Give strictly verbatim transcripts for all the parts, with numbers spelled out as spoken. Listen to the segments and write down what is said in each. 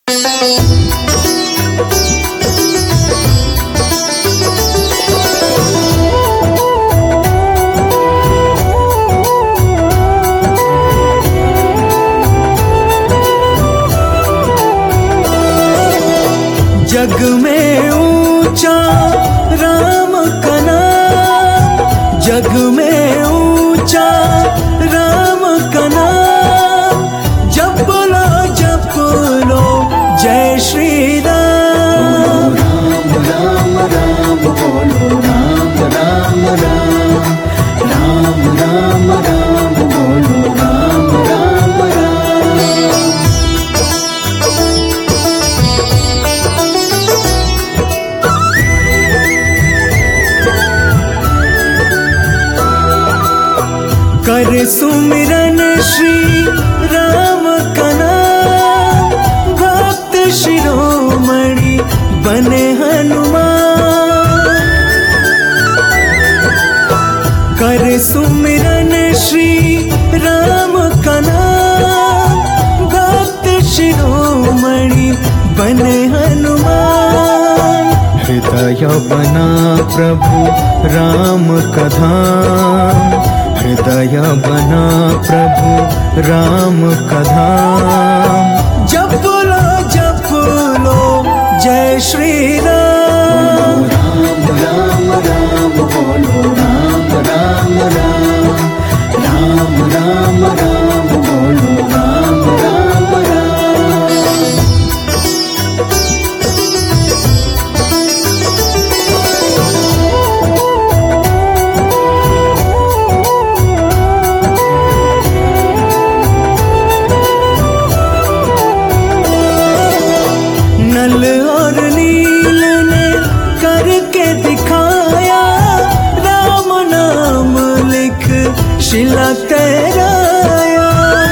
जग में ऊंचा राम का नाम, जग में ऊंचा राम का नाम, जप लो जप लो जय श्री राम। राम राम राम बोलो राम राम राम, राम राम राम बोलो राम राम राम। कर सुमिरन श्री राम का नाम, भक्त शिरोमणि बने हनुमान। कर सुमिरन श्री राम का नाम, भक्त शिरोमणि बने हनुमान। हृदय बना प्रभु राम का धाम, हृदय बना प्रभु राम का धाम। जप लो जप लो जय श्री राम। राम राम राम बोलो राम राम राम, राम राम राम बोलो राम राम राम। नल और नील ने करके दिखाया, राम नाम लिख शिला तैराया।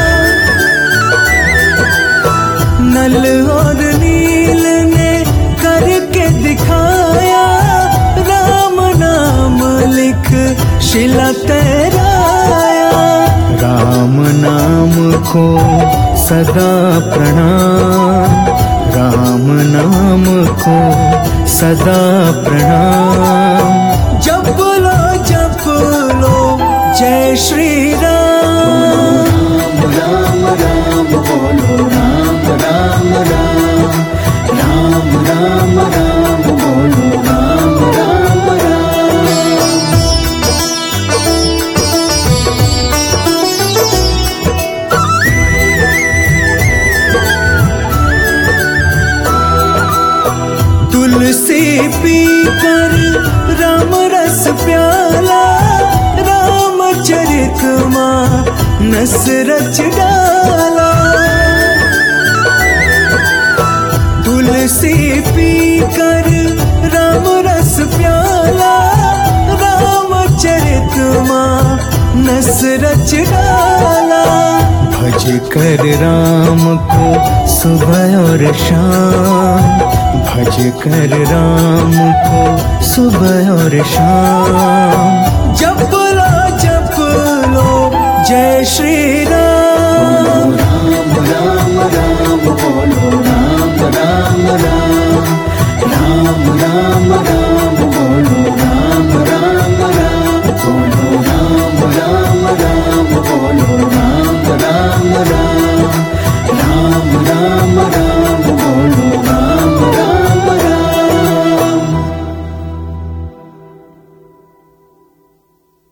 नल और नील ने करके दिखाया, राम नाम लिख शिला तैराया। राम नाम को सदा प्रणाम, राम नाम को सदा प्रणाम। जप लो जप लो जय श्री राम। राम राम बोलो राम राम राम, राम राम राम बोलो राम राम राम। तुलसी पीकर राम रस प्याला, रामचरित मानस रच डाला। तुलसी पीकर राम रस प्याला, रामचरित मानस रच डाला। भज कर राम को सुबह और शाम, भज कर राम को सुबह और शाम। जप लो जप लो जय श्री राम। राम राम राम बोलो राम राम राम।